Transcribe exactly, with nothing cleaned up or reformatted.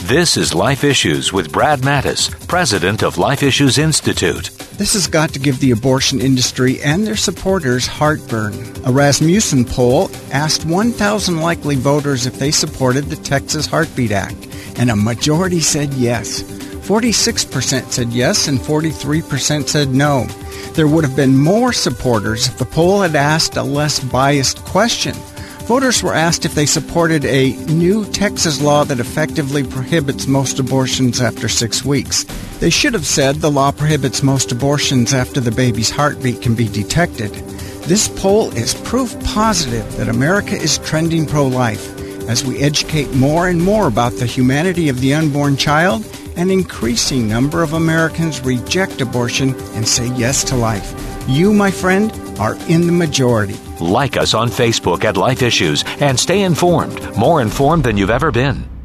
This is Life Issues with Brad Mattis, president of Life Issues Institute. This has got to give the abortion industry and their supporters heartburn. A Rasmussen poll asked one thousand likely voters if they supported the Texas Heartbeat Act, and a majority said yes. forty-six percent said yes and forty-three percent said no. There would have been more supporters if the poll had asked a less biased question. Voters were asked if they supported a new Texas law that effectively prohibits most abortions after six weeks. They should have said the law prohibits most abortions after the baby's heartbeat can be detected. This poll is proof positive that America is trending pro-life as we educate more and more about the humanity of the unborn child. An increasing number of Americans reject abortion and say yes to life. You, my friend, are in the majority. Like us on Facebook at Life Issues and stay informed, more informed than you've ever been.